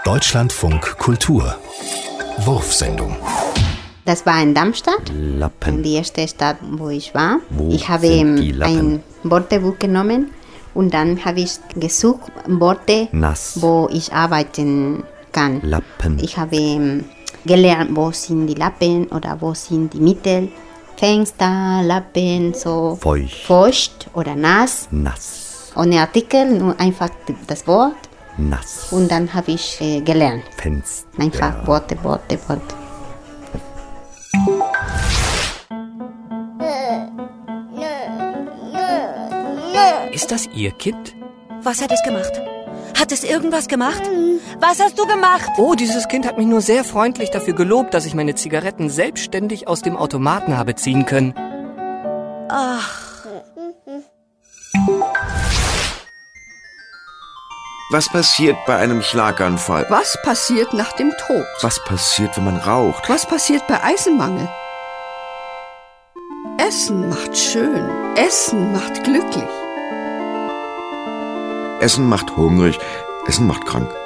Deutschlandfunk Kultur Wurfsendung. Das war in Darmstadt, Lappen. die erste Stadt, wo ich war. Wo Ich habe sind die Lappen? ein Wörterbuch genommen und dann habe ich gesucht Worte, Nass. wo ich arbeiten kann. Lappen. Ich habe gelernt, wo sind die Lappen oder wo sind die Mittel. Fenster, Lappen, so feucht oder nass. Nass. Ohne Artikel, nur einfach das Wort. Nass. Und dann habe ich gelernt. Fenster. Einfach Worte. Ist das Ihr Kind? Was hat es gemacht? Hat es irgendwas gemacht? Was hast du gemacht? Oh, dieses Kind hat mich nur sehr freundlich dafür gelobt, dass ich meine Zigaretten selbstständig aus dem Automaten habe ziehen können. Ach. Was passiert bei einem Schlaganfall? Was passiert nach dem Tod? Was passiert, wenn man raucht? Was passiert bei Eisenmangel? Essen macht schön. Essen macht glücklich. Essen macht hungrig. Essen macht krank.